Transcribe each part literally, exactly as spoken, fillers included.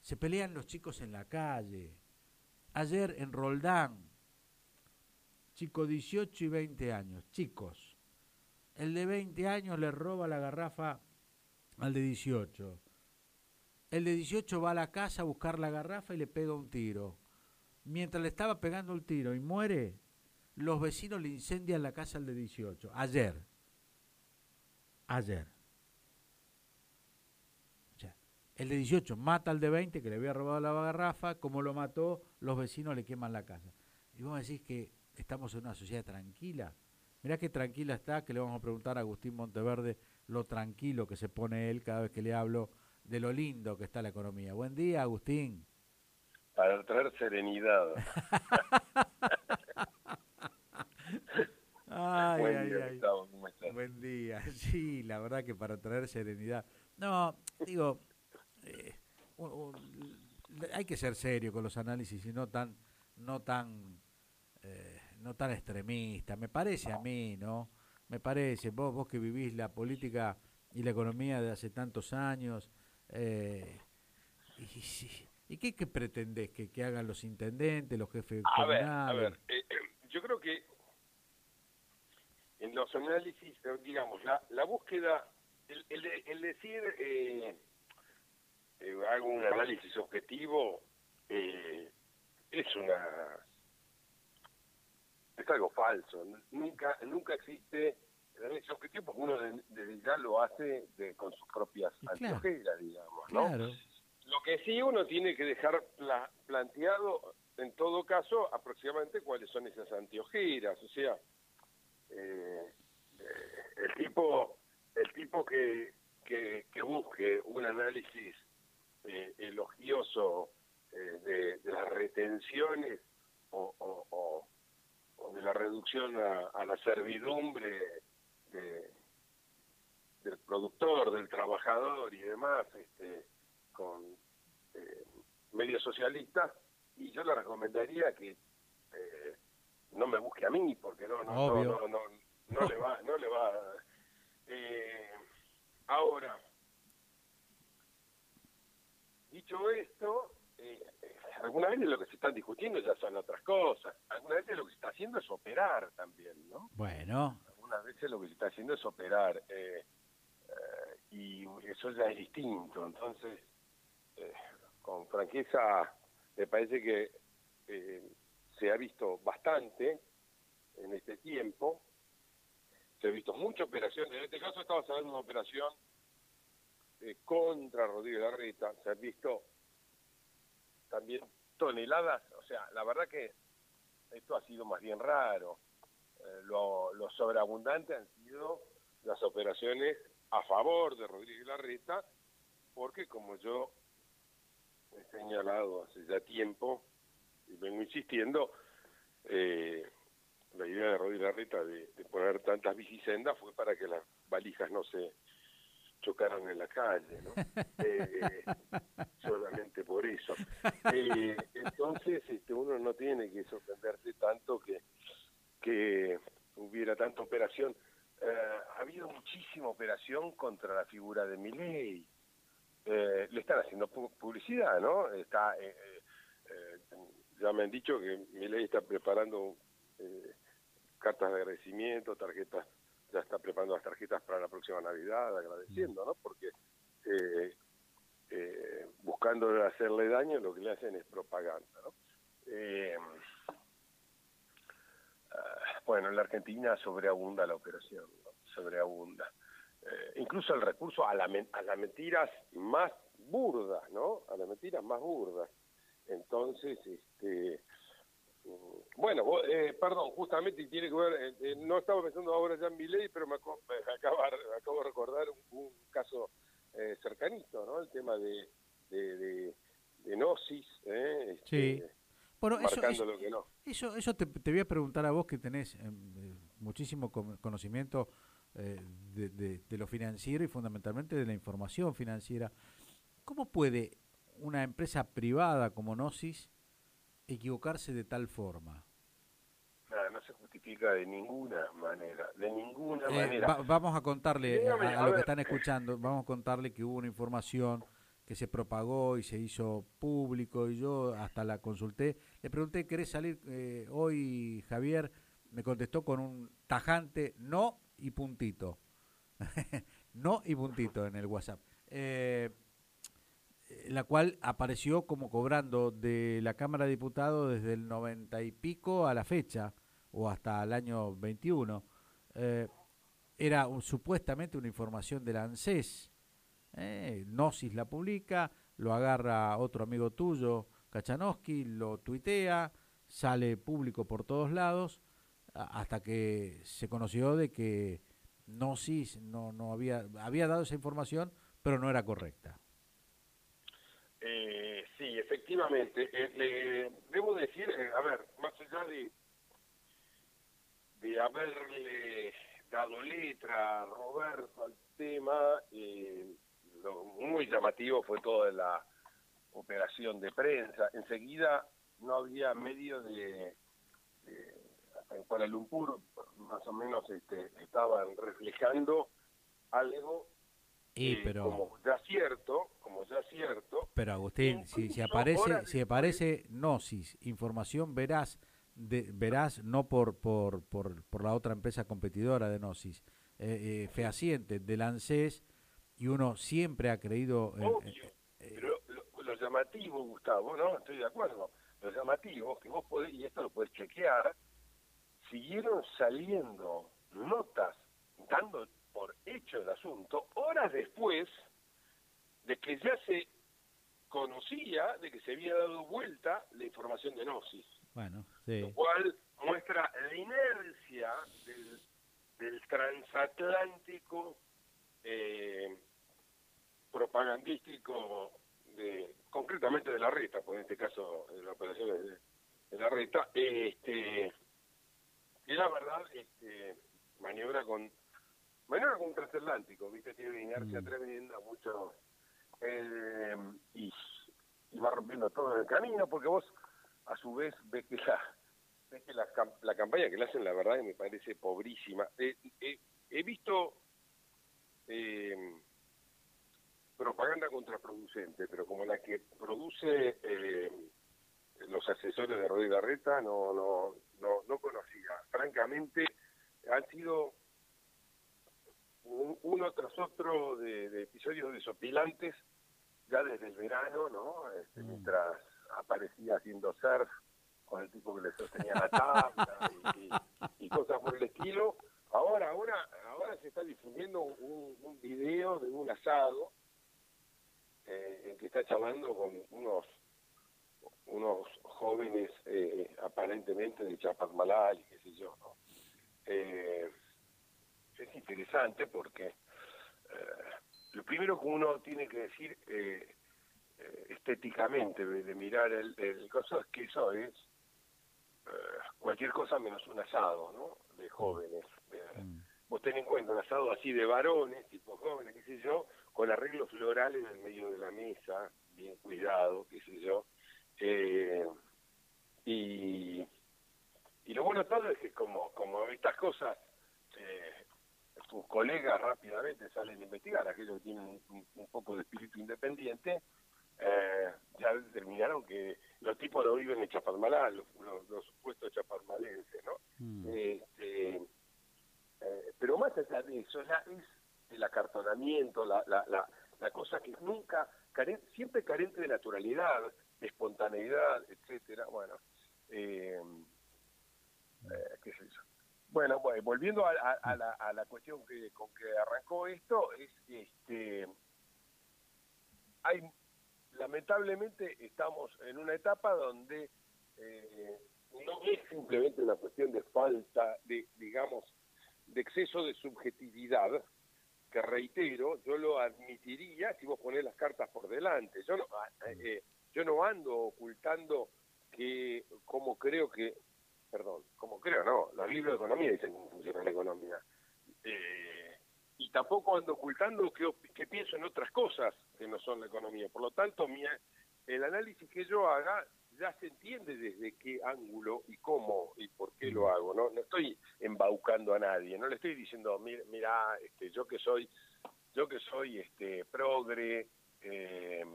Se pelean los chicos en la calle. Ayer en Roldán, chicos dieciocho y veinte años, chicos. El de veinte años le roba la garrafa al de dieciocho. El de dieciocho va a la casa a buscar la garrafa y le pega un tiro. Mientras le estaba pegando el tiro y muere, los vecinos le incendian la casa al de dieciocho. Ayer. Ayer. O sea, el de dieciocho mata al de veinte que le había robado la garrafa. Como lo mató, los vecinos le queman la casa. Y vos decís que estamos en una sociedad tranquila. Mirá qué tranquila está, que le vamos a preguntar a Agustín Monteverde lo tranquilo que se pone él cada vez que le hablo de lo lindo que está la economía. Buen día, Agustín. Para traer serenidad. Ay, Buen ay, día, ay. Gustavo, ¿cómo estás? Buen día. Sí, la verdad que para traer serenidad. No, digo, eh, un, un, hay que ser serio con los análisis y no tan, no tan, eh, no tan extremista. Me parece a mí, ¿no? Me parece. Vos, vos que vivís la política y la economía de hace tantos años. Eh, y, y, ¿Y qué, qué pretendés que, que hagan los intendentes, los jefes A ver, a comunales? ver, eh, eh, yo creo que en los análisis, eh, digamos, la, la búsqueda, el, el, el decir, eh, eh, hago un análisis objetivo, eh, es una, es algo falso. Nunca, nunca existe el análisis objetivo porque uno de, de ya lo hace de, con sus propias Y claro, anteojeras, digamos, ¿no? Claro. Lo que sí uno tiene que dejar pla planteado, en todo caso, aproximadamente cuáles son esas anteojeras. O sea, eh, eh, el tipo el tipo que, que, que busque un análisis eh, elogioso eh, de, de las retenciones o, o, o, o de la reducción a, a la servidumbre de, del productor, del trabajador y demás, este con eh, medios socialistas, y yo le recomendaría que eh, no me busque a mí, porque no no no no no, no le va no le va eh, ahora, dicho esto, eh, algunas veces lo que se están discutiendo ya son otras cosas, algunas veces lo que se está haciendo es operar también, ¿no? Bueno, algunas veces lo que se está haciendo es operar, eh, eh, y eso ya es distinto. Entonces, Eh, con franqueza, me parece que eh, se ha visto bastante en este tiempo, se ha visto mucha operación. En este caso estamos hablando de una operación eh, contra Rodríguez Larreta, se han visto también toneladas, o sea, la verdad que esto ha sido más bien raro. Eh, lo, lo sobreabundante han sido las operaciones a favor de Rodríguez Larreta, porque como yo he señalado hace ya tiempo y vengo insistiendo, eh, la idea de Rodríguez Larreta de, de poner tantas bicisendas fue para que las valijas no se chocaran en la calle, ¿no? Eh, solamente por eso. Eh, entonces, este, uno no tiene que sorprenderse tanto que, que hubiera tanta operación. Eh, ha habido muchísima operación contra la figura de Milei. Eh, le están haciendo pu publicidad, ¿no? Está, eh, eh, ya me han dicho que Milei está preparando eh, cartas de agradecimiento, tarjetas, ya está preparando las tarjetas para la próxima Navidad, agradeciendo, ¿no? Porque eh, eh, buscando hacerle daño, lo que le hacen es propaganda, ¿no? Eh, uh, bueno, en la Argentina sobreabunda la operación, ¿no? Sobreabunda. Eh, incluso el recurso a, la, a las mentiras más burdas, ¿no? A las mentiras más burdas. Entonces, este, bueno, vos, eh, perdón, justamente tiene que ver, eh, eh, no estaba pensando ahora ya en Milei, pero me, acabo, me, acabo, me acabo de recordar un, un caso eh, cercanito, ¿no? El tema de, de, de, de Gnosis, ¿eh? Este, sí. Bueno, marcando eso, eso, lo que no. Eso, eso te, te voy a preguntar a vos que tenés eh, muchísimo conocimiento eh, de, de, de lo financiero y fundamentalmente de la información financiera. ¿Cómo puede una empresa privada como Gnosis equivocarse de tal forma? Nada, no se justifica de ninguna manera, de ninguna Eh, manera. va, vamos a contarle Dígame, a, a, a lo ver. que están escuchando, vamos a contarle que hubo una información que se propagó y se hizo público, y yo hasta la consulté. Le pregunté, ¿querés salir eh, hoy, Javier? Me contestó con un tajante no y puntito. No y puntito en el WhatsApp. Eh, la cual apareció como cobrando de la Cámara de Diputados desde el noventa y pico a la fecha, o hasta el año veintiuno. Eh, era un, supuestamente una información de la ANSES. Eh, Gnosis la publica, lo agarra otro amigo tuyo, Kachanowski, lo tuitea, sale público por todos lados, a, hasta que se conoció de que Gnosis no, no había, había dado esa información, pero no era correcta. Eh, sí, efectivamente. Eh, le, debo decir, eh, a ver, más allá de, de haberle dado letra a Roberto al tema, eh, lo muy llamativo fue toda la operación de prensa. Enseguida no había medio de, de hasta en Kuala Lumpur, más o menos este, estaban reflejando algo Y, eh, pero, como ya cierto, como ya cierto. pero Agustín, si, si aparece, si aparece Gnosis, información veraz, de, verás no por, por, por, por la otra empresa competidora de Gnosis, eh, eh, fehaciente del ANSES, y uno siempre ha creído... En, Obvio, eh, pero lo, lo llamativo, Gustavo, ¿no? Estoy de acuerdo. Lo llamativo, que vos podés, y esto lo podés chequear, siguieron saliendo notas dando por hecho el asunto horas después de que ya se conocía de que se había dado vuelta la información de Gnosis. Bueno, sí. Lo cual muestra la inercia del, del transatlántico eh, propagandístico, de, concretamente de la Reta, por en este caso de la operación de, de la Reta, este, y la verdad, este, maniobra con maniobra con un transatlántico, viste, tiene una inercia mm. tremenda, mucho, eh, y, y va rompiendo todo en el camino, porque vos a su vez ves que la ves que la, la campaña que le hacen, la verdad, me parece pobrísima. Eh, eh, he visto eh, propaganda contraproducente, pero como la que produce eh, los asesores de Rodríguez Larreta, no, no, no, no conocía. Francamente, han sido un, uno tras otro de, de episodios desopilantes, ya desde el verano, ¿no? Este, mm. Mientras aparecía haciendo surf con el tipo que le sostenía la tabla y, y, y cosas por el estilo. Ahora, ahora, ahora se está difundiendo un, un video de un asado eh, en que está charlando con unos unos jóvenes eh, aparentemente de Chapadmalal y qué sé yo, ¿no? Eh, es interesante porque eh, lo primero que uno tiene que decir eh, eh, estéticamente de, de mirar el, el coso es que eso es eh, cualquier cosa menos un asado, ¿no? De jóvenes. Eh, mm. Vos ten en cuenta un asado así de varones, tipo jóvenes, qué sé yo, con arreglos florales en el medio de la mesa, bien cuidado, qué sé yo. Eh, y, y lo bueno todo es que como, como estas cosas eh, tus colegas rápidamente salen a investigar, aquellos que tienen un, un poco de espíritu independiente, eh, ya determinaron que los tipos no viven en Chapadmalá, los, los, los supuestos chapadmalenses, ¿no? Mm. Este, eh, pero más allá de eso, ya es el acartonamiento, la, la, la, la cosa que nunca, carente, siempre carente de naturalidad, de espontaneidad, etcétera. Bueno, eh, eh, qué sé yo. Bueno, bueno, volviendo a, a, a, la, a la cuestión que con que arrancó esto, es este hay lamentablemente estamos en una etapa donde eh, no es simplemente una cuestión de falta de, digamos, de exceso de subjetividad, que reitero, yo lo admitiría si vos ponés las cartas por delante. Yo no, eh, yo no ando ocultando que, como creo que, perdón, como creo, no, los libros de economía dicen cómo funciona la economía. Eh, y tampoco ando ocultando que, que pienso en otras cosas que no son la economía. Por lo tanto, mi, el análisis que yo haga ya se entiende desde qué ángulo y cómo y por qué lo hago. No, no estoy embaucando a nadie, no le estoy diciendo, mira, mira este, yo que soy, yo que soy este progre, eh,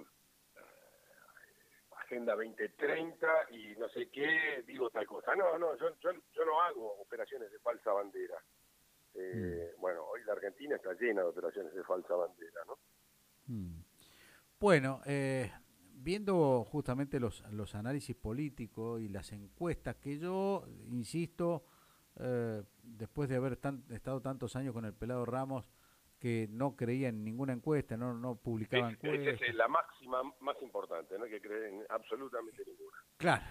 Agenda veinte treinta y no sé qué, digo tal cosa. No, no, yo, yo, yo no hago operaciones de falsa bandera. Eh, mm. Bueno, hoy la Argentina está llena de operaciones de falsa bandera, ¿no? Mm. Bueno, eh, viendo justamente los, los análisis políticos y las encuestas, que yo, insisto, eh, después de haber tan, estado tantos años con el Pelado Ramos, que no creía en ninguna encuesta, no no publicaba es, encuestas. Esa es la máxima más importante, no hay que creer en absolutamente ninguna. Claro,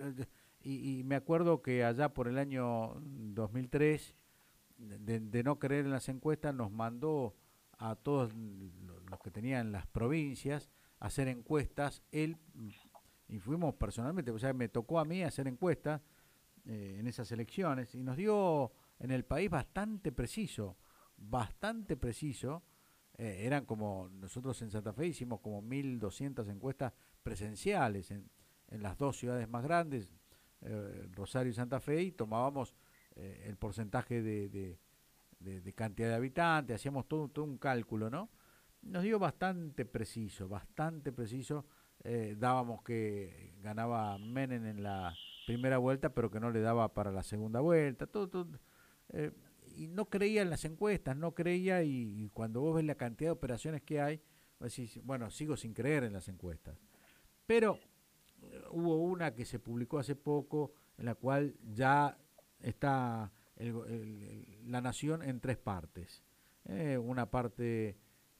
y, y me acuerdo que allá por el año dos mil tres, de, de no creer en las encuestas, nos mandó a todos los que tenían las provincias a hacer encuestas, él, y fuimos personalmente, o sea, me tocó a mí hacer encuestas eh, en esas elecciones, y nos dio en el país bastante preciso, bastante preciso, eh, eran como, nosotros en Santa Fe hicimos como mil doscientas encuestas presenciales en, en las dos ciudades más grandes, eh, Rosario y Santa Fe, y tomábamos eh, el porcentaje de, de, de, de cantidad de habitantes, hacíamos todo, todo un cálculo, ¿no? Nos dio bastante preciso, bastante preciso, eh, dábamos que ganaba Menem en la primera vuelta, pero que no le daba para la segunda vuelta, todo, todo eh, y no creía en las encuestas, no creía, y, y cuando vos ves la cantidad de operaciones que hay, vos decís, bueno, sigo sin creer en las encuestas. Pero eh, hubo una que se publicó hace poco, en la cual ya está el, el, el, la nación en tres partes. Eh, una parte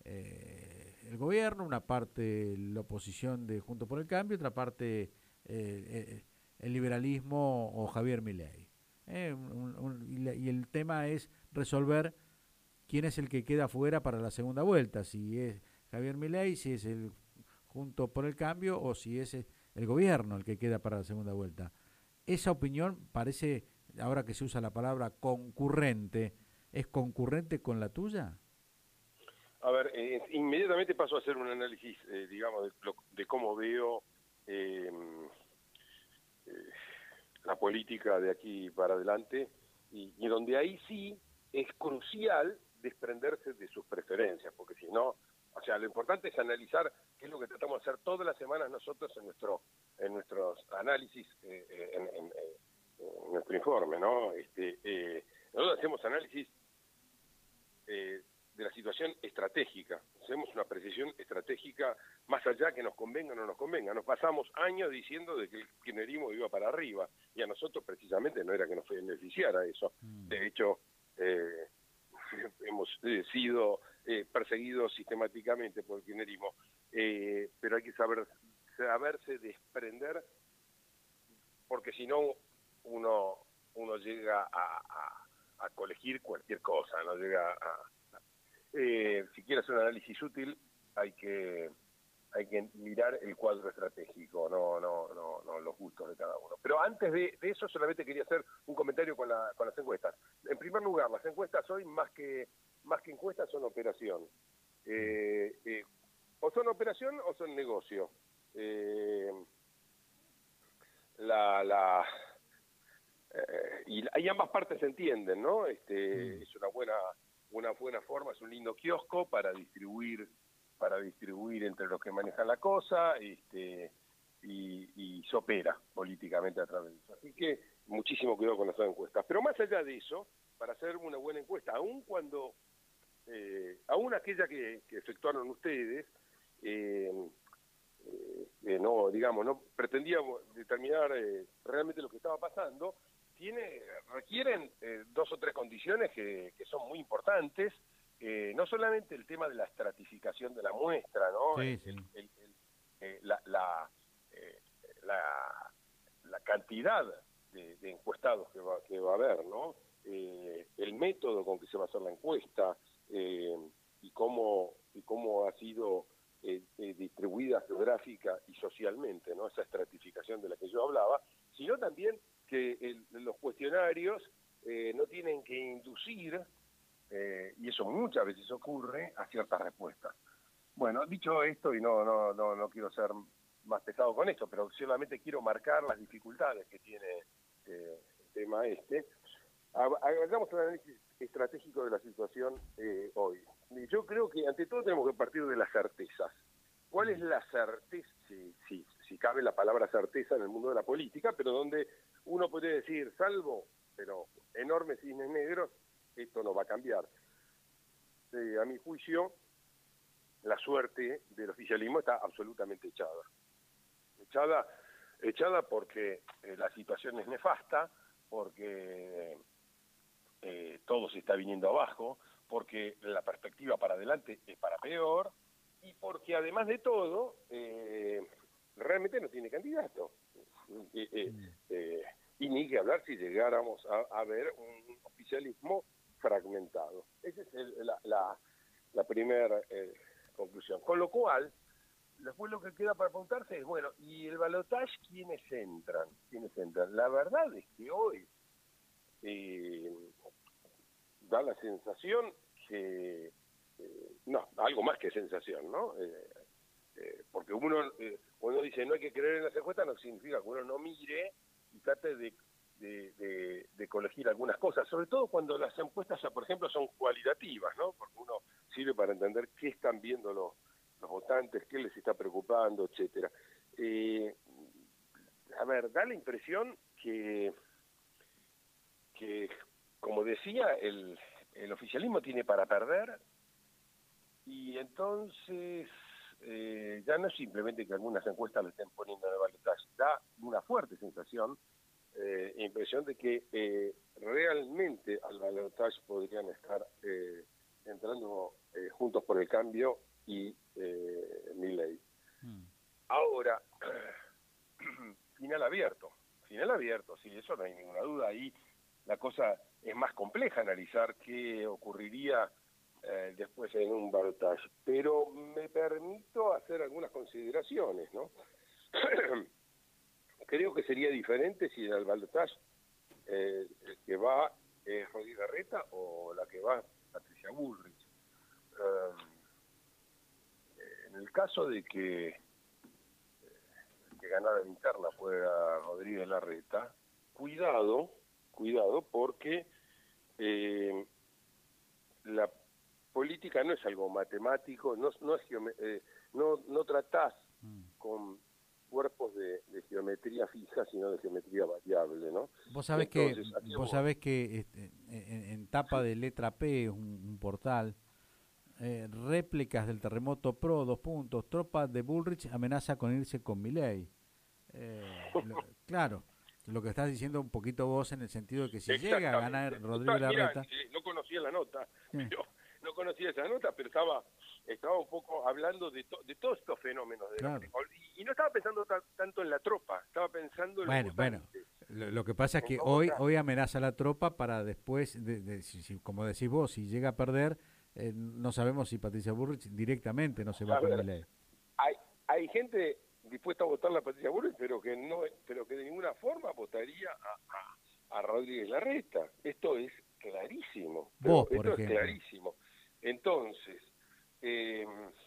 eh, el gobierno, una parte la oposición de Juntos por el Cambio, otra parte eh, eh, el liberalismo o Javier Milei. Eh, un, un, y, la, y el tema es resolver quién es el que queda fuera para la segunda vuelta, si es Javier Milei, si es el Juntos por el Cambio o si es el gobierno el que queda para la segunda vuelta. Esa opinión parece, ahora que se usa la palabra concurrente, ¿es concurrente con la tuya? A ver, eh, inmediatamente paso a hacer un análisis, eh, digamos, de, de cómo veo eh, eh, la política de aquí para adelante, y, y donde ahí sí es crucial desprenderse de sus preferencias, porque si no, o sea, lo importante es analizar qué es lo que tratamos de hacer todas las semanas nosotros en nuestro en nuestros análisis, eh, en, en, en nuestro informe, ¿no? Este, eh, nosotros hacemos análisis eh, de la situación estratégica, hacemos una precisión estratégica más allá que nos convenga o no nos convenga. Nos pasamos años diciendo de que el kirchnerismo iba para arriba, y a nosotros precisamente no era que nos beneficiara eso. De hecho, eh, hemos eh, sido eh, perseguidos sistemáticamente por el kirchnerismo, eh, pero hay que saber saberse desprender, porque si no uno uno llega a, a, a colegir cualquier cosa, no llega a Eh, si quieres hacer un análisis útil, hay que hay que mirar el cuadro estratégico, no no no no los gustos de cada uno. Pero antes de, de eso, solamente quería hacer un comentario con la con las encuestas. En primer lugar, las encuestas hoy, más que más que encuestas, son operación. Eh, eh, o son operación o son negocio. Eh, la la eh, y, y ambas partes se entienden, ¿no? Este, es una buena una buena forma, es un lindo kiosco para distribuir para distribuir entre los que manejan la cosa, este, y, y se opera políticamente a través de eso. Así que muchísimo cuidado con las encuestas. Pero más allá de eso, para hacer una buena encuesta, aun cuando, eh, aun aquella que, que efectuaron ustedes, eh, eh, no, digamos, no pretendía determinar eh, realmente lo que estaba pasando, tiene requieren eh, dos o tres condiciones que, que son muy importantes, eh, no solamente el tema de la estratificación de la muestra, ¿no? Sí, el, sí. el, el, el, eh, la, la, eh, la, la cantidad de, de encuestados que va, que va a haber, ¿no? Eh, el método con que se va a hacer la encuesta, eh, y cómo y cómo ha sido eh, eh, distribuida geográfica y socialmente, ¿no? Esa estratificación de la que yo hablaba, sino también que el, los cuestionarios eh, no tienen que inducir, eh, y eso muchas veces ocurre, a ciertas respuestas. Bueno, dicho esto, y no no no no quiero ser más pesado con esto, pero solamente quiero marcar las dificultades que tiene eh, el tema este. Hagamos un análisis estratégico de la situación eh, hoy. Yo creo que ante todo tenemos que partir de las certezas. ¿Cuál es la certeza, si, si, si cabe la palabra certeza en el mundo de la política, pero donde uno puede decir, salvo, pero enormes cisnes negros, esto no va a cambiar? Eh, a mi juicio, la suerte del oficialismo está absolutamente echada. Echada, echada porque eh, la situación es nefasta, porque eh, todo se está viniendo abajo, porque la perspectiva para adelante es para peor, y porque además de todo, eh, realmente no tiene candidato. Eh, eh, eh, y ni que hablar si llegáramos a, a ver un oficialismo fragmentado. Esa es el, la, la, la primera eh, conclusión. Con lo cual, después lo que queda para preguntarse es, bueno, ¿y el balotaje quiénes entran? ¿Quiénes entran? La verdad es que hoy eh, da la sensación que Eh, no, algo más que sensación, ¿no? Eh, eh, porque uno eh, uno dice no hay que creer en las encuestas, no significa que uno no mire y trate de, de, de, de corregir algunas cosas, sobre todo cuando las encuestas, por ejemplo, son cualitativas, ¿no? Porque uno sirve para entender qué están viendo los, los votantes, qué les está preocupando, etcétera. Eh, a ver, da la impresión que, que como decía, el, el oficialismo tiene para perder. Y entonces, eh, ya no es simplemente que algunas encuestas lo estén poniendo en el balotaje, da una fuerte sensación, eh, impresión de que eh, realmente al balotaje podrían estar eh, entrando eh, Juntos por el Cambio y eh, Milei. Mm. Ahora, final abierto, final abierto, sí, eso no hay ninguna duda. Ahí la cosa es más compleja, analizar qué ocurriría Eh, después en un balotaje, pero me permito hacer algunas consideraciones, ¿no? Creo que sería diferente si en el balotaje eh, el que va es Rodríguez Larreta o la que va Patricia Bullrich. Eh, en el caso de que, eh, que ganara la interna fuera Rodríguez Larreta, cuidado, cuidado, porque eh, la política no es algo matemático, no, no, es eh, no, no tratás mm. con cuerpos de, de geometría fija, sino de geometría variable, ¿no? Vos sabés Entonces, que, vos sabés que este, en, en tapa sí. de letra P, un, un portal, eh, réplicas del terremoto pro, dos puntos, tropas de Bullrich amenaza con irse con Milei. Eh, lo, claro, lo que estás diciendo un poquito vos en el sentido de que si llega a ganar Rodríguez Larreta... Mira, no conocía la nota, sí. pero... no conocía esa nota, pero estaba estaba un poco hablando de, to, de todos estos fenómenos. De claro. y, y no estaba pensando ta, tanto en la tropa, estaba pensando en bueno, los bueno, lo, lo que pasa es que hoy está. hoy amenaza a la tropa para después, de, de, si, si, como decís vos, si llega a perder, eh, no sabemos si Patricia Bullrich directamente no se va a con Milei. Hay, hay gente dispuesta a votar a Patricia Bullrich, pero que no pero que de ninguna forma votaría a, a, a Rodríguez Larreta. Esto es clarísimo. Vos, por esto ejemplo. es clarísimo. Entonces, eh,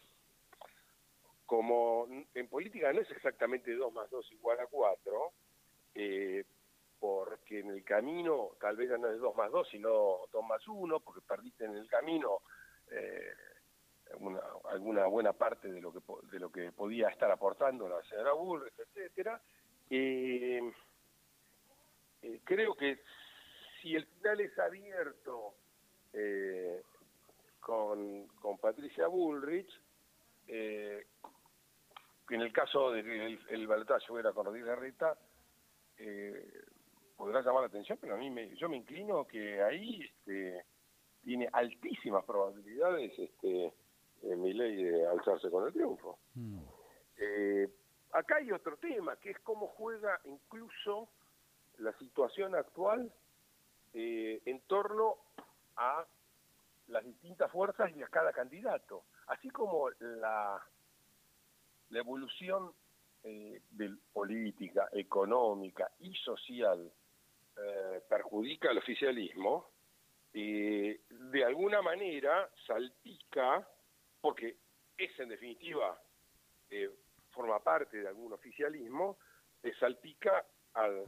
como en política no es exactamente dos más dos igual a cuatro, eh, porque en el camino tal vez ya no es dos más dos, sino dos más uno, porque perdiste en el camino eh, una, alguna buena parte de lo que de lo que podía estar aportando la señora Bullrich, etcétera. Eh, eh, creo que si el final es abierto, eh, Con, con Patricia Bullrich, eh, en el caso de que el, el balotaje fuera con Rodríguez Larreta, eh, podrá llamar la atención, pero a mí me, yo me inclino que ahí este, tiene altísimas probabilidades este, eh, Milei de alzarse con el triunfo. Mm. Eh, acá hay otro tema, que es cómo juega incluso la situación actual eh, en torno a las distintas fuerzas y a cada candidato, así como la, la evolución eh, de política, económica y social eh, perjudica al oficialismo, eh, de alguna manera salpica, porque es en definitiva, eh, forma parte de algún oficialismo, eh, salpica al,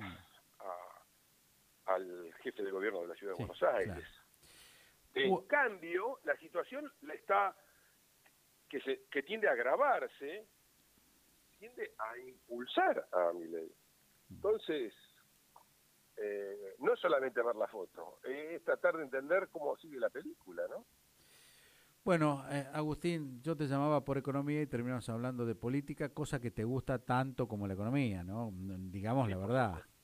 a, al jefe de gobierno de la Ciudad de sí, Buenos Aires. Claro. En uh. cambio, la situación la está que, se, que tiende a agravarse, tiende a impulsar a Milei. Entonces, eh, no es solamente ver la foto, es tratar de entender cómo sigue la película, ¿no? Bueno, eh, Agustín, yo te llamaba por economía y terminamos hablando de política, cosa que te gusta tanto como la economía, ¿no? Digamos Sí, la por verdad. supuesto.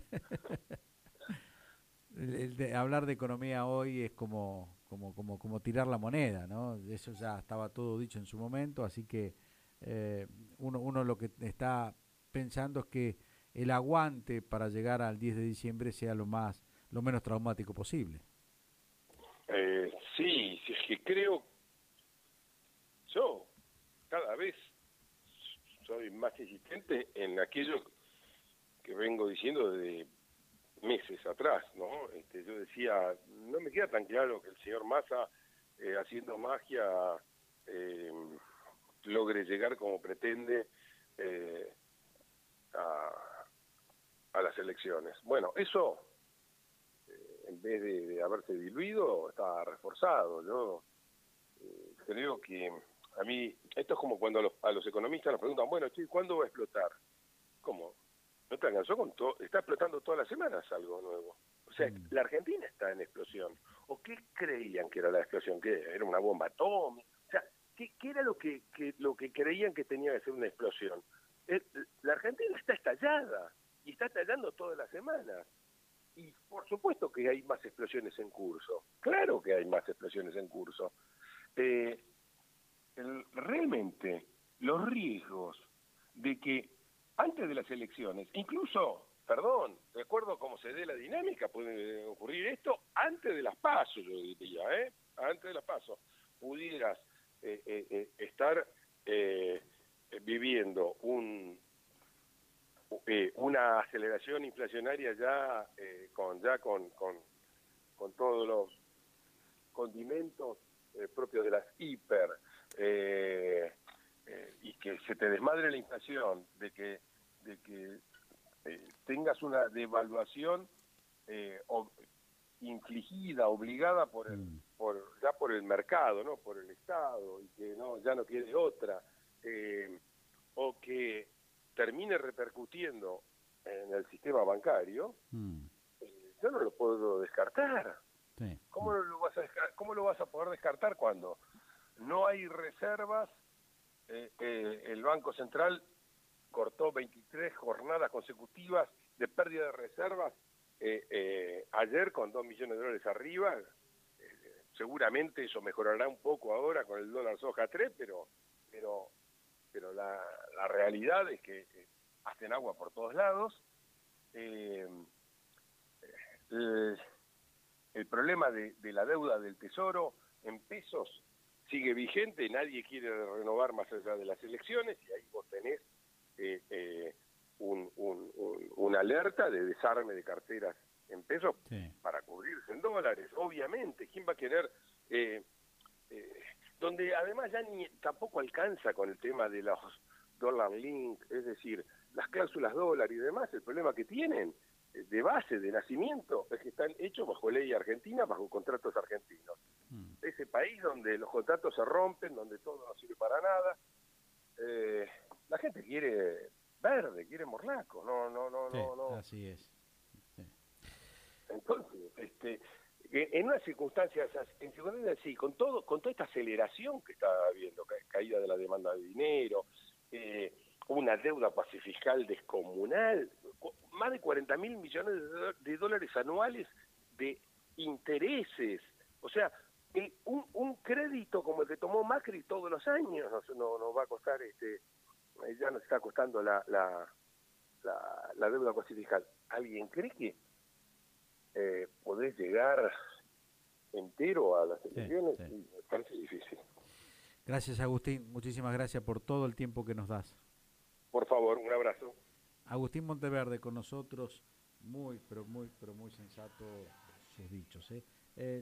el, el de hablar de economía hoy es como, como, como, como tirar la moneda, ¿no? Eso ya estaba todo dicho en su momento, así que eh, uno, uno lo que está pensando es que el aguante para llegar al diez de diciembre sea lo más, lo menos traumático posible. Eh, sí, sí, es que creo, yo cada vez soy más insistente en aquello que vengo diciendo desde meses atrás, ¿no? Este, yo decía, no me queda tan claro que el señor Massa, eh, haciendo magia, eh, logre llegar como pretende eh, a, a las elecciones. Bueno, eso, eh, en vez de, de haberse diluido, está reforzado. Yo eh, creo que a mí, esto es como cuando a los, a los economistas nos preguntan, bueno, che, ¿cuándo va a explotar? ¿Cómo? ¿No te alcanzó con todo? Está explotando todas las semanas algo nuevo. O sea, Mm. la Argentina está en explosión. ¿O qué creían que era la explosión? ¿Qué era una bomba atómica? O sea, ¿qué, qué era lo que, que lo que creían que tenía que ser una explosión? El- la Argentina está estallada y está estallando todas las semanas. Y por supuesto que hay más explosiones en curso. Claro que hay más explosiones en curso. Eh, el- realmente los riesgos de que antes de las elecciones, incluso, perdón, de acuerdo a cómo se dé la dinámica, puede ocurrir esto antes de las PASO, yo diría, ¿eh? Antes de las PASO, pudieras eh, eh, eh, estar eh, viviendo un eh, una aceleración inflacionaria ya eh, con ya con, con, con todos los condimentos eh, propios de las hiper, eh, eh, y que se te desmadre la inflación, de que, de que eh, tengas una devaluación eh, ob, infligida, obligada por el, Mm. por, ya por el mercado, ¿no? Por el Estado, y que no, ya no quiere otra, eh, o que termine repercutiendo en el sistema bancario, Mm. eh, yo no lo puedo descartar. Sí. ¿Cómo Mm. lo vas a desca- cómo lo vas a poder descartar cuando no hay reservas? Eh, eh, el Banco Central cortó veintitrés jornadas consecutivas de pérdida de reservas eh, eh, ayer con dos millones de dólares arriba. Eh, seguramente eso mejorará un poco ahora con el dólar soja tres, pero pero pero la, la realidad es que eh, hacen agua por todos lados. Eh, el, el problema de, de la deuda del Tesoro en pesos sigue vigente, nadie quiere renovar más allá de las elecciones, y ahí vos tenés eh, eh, un, un, un, una alerta de desarme de carteras en pesos Sí. para cubrirse en dólares. Obviamente, ¿quién va a querer? Eh, eh, donde además ya ni tampoco alcanza con el tema de los dollar link, es decir, las cláusulas dólar y demás, el problema que tienen de base, de nacimiento, es que están hechos bajo ley argentina, bajo contratos argentinos. Mm. Ese país donde los contratos se rompen, donde todo no sirve para nada, eh, la gente quiere verde, quiere morlaco, no, no, no, Sí, no, no. así es. Sí. Entonces, este, en unas circunstancias, en circunstancias así, con todo, con toda esta aceleración que está habiendo, ca caída de la demanda de dinero, eh, una deuda fiscal descomunal, más de cuarenta mil millones de dólares anuales de intereses, o sea, el, un, un crédito como el que tomó Macri todos los años nos no, no va a costar, este, ya nos está costando la, la, la, la deuda fiscal. ¿Alguien cree que eh, podés llegar entero a las Sí, elecciones? sí. Y me parece difícil. Gracias, Agustín. Muchísimas gracias por todo el tiempo que nos das. Por favor, un abrazo. Agustín Monteverde con nosotros, muy, pero muy, pero muy sensato sus dichos, ¿eh? Eh,